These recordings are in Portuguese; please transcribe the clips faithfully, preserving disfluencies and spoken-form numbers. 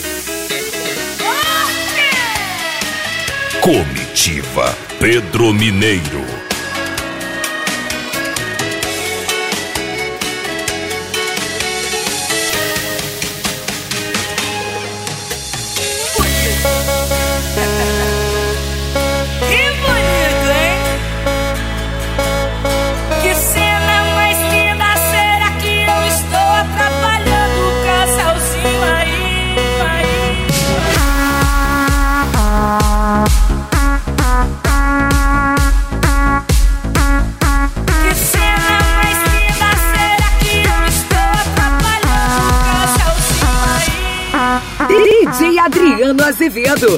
Comitiva Pedro Mineiro. D J Adriano Azevedo.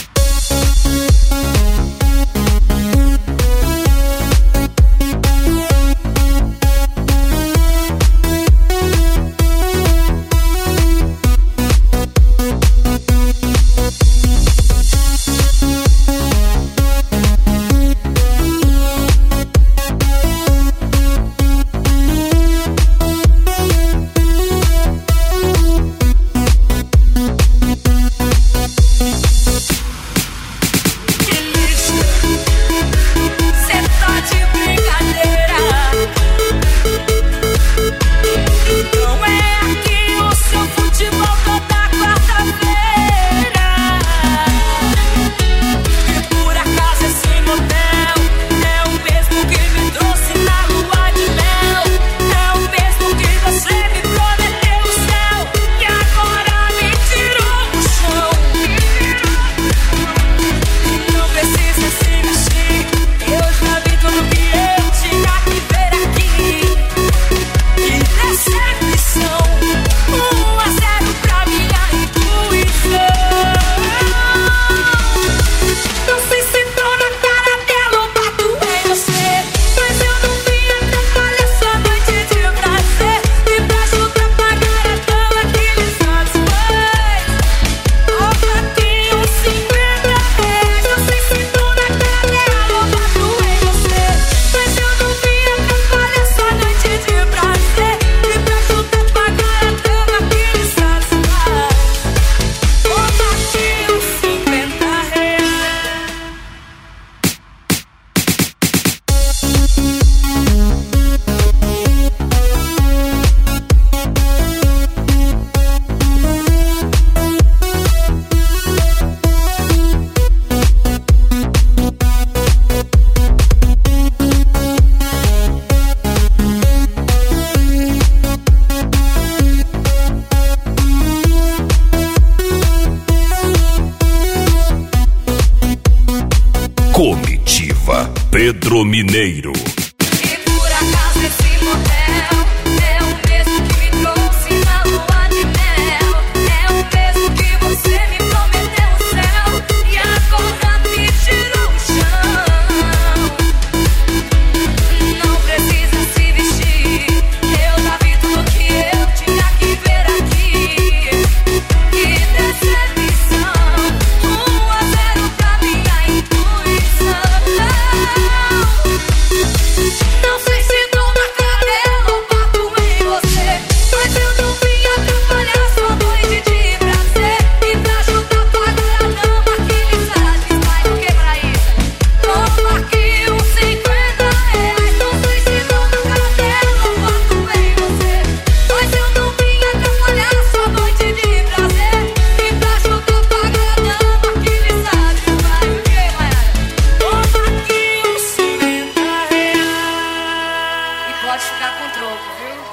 Comitiva Pedro Mineiro. E por acaso esse motel é o mesmo que me trouxe na lua de mel. É o mesmo que você me prometeu o céu e agora me tirou o chão. Não precisa se vestir, eu já vi tudo que eu tinha que ver aqui. Que decepção, um a zero pra minha intuição. Não sei se dou na cadela ou bato em você, mas eu não vim atrapalhar sua noite de prazer. E pra juntar pagar a dama que lhe satisfaz. O que pra isso? Toma aqui uns cinquenta reais. Não sei se dou na cadela ou bato em você, mas eu não vim atrapalhar sua noite de prazer. E pra juntar pagar a dama que lhe satisfaz. O que, Maiara? Toma aqui uns cinquenta reais. E pode ficar com troco, viu?